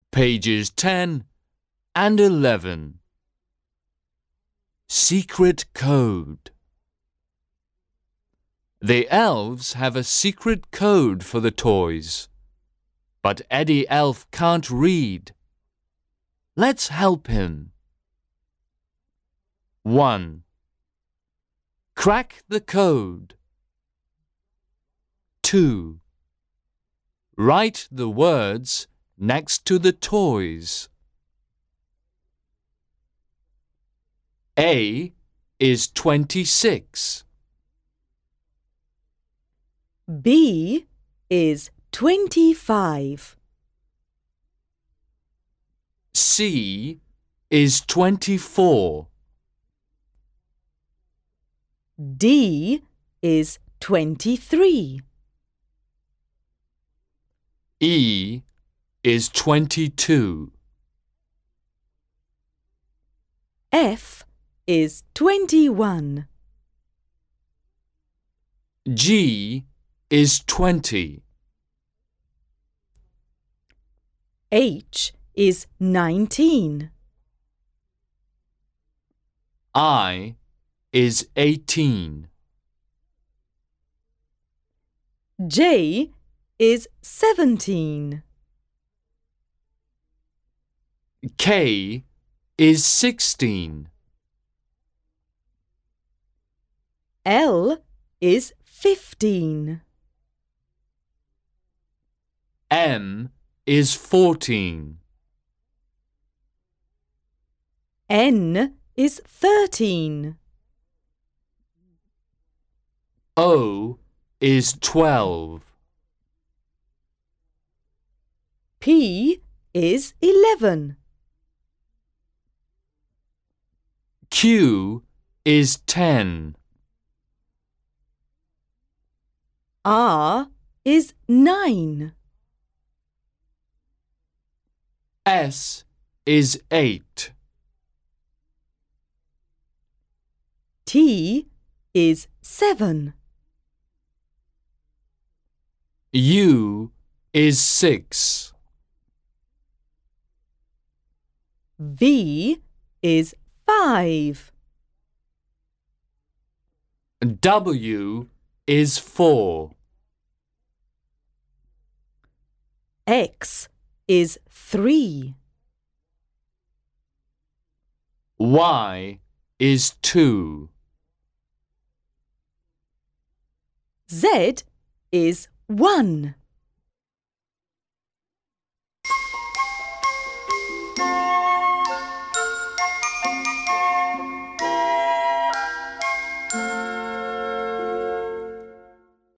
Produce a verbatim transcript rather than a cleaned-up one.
Pages ten and eleven. Secret code. The elves have a secret code for the toys, but Eddie Elf can't read. Let's help him. one. Crack the code. two. Write the words next to the toys. A is twenty-six. B is twenty-five. C is twenty-four. D is twenty-three. E is twenty-two. F is twenty-one. G is twenty. H is nineteen. I is eighteen. J is seventeen. K is sixteen. L is fifteen. M is fourteen. N is thirteen. O is twelve. P is eleven. Q is ten. R is nine. S is eight. T is seven. U is six. V is five. W is four. X is three. Y is two. Z is one.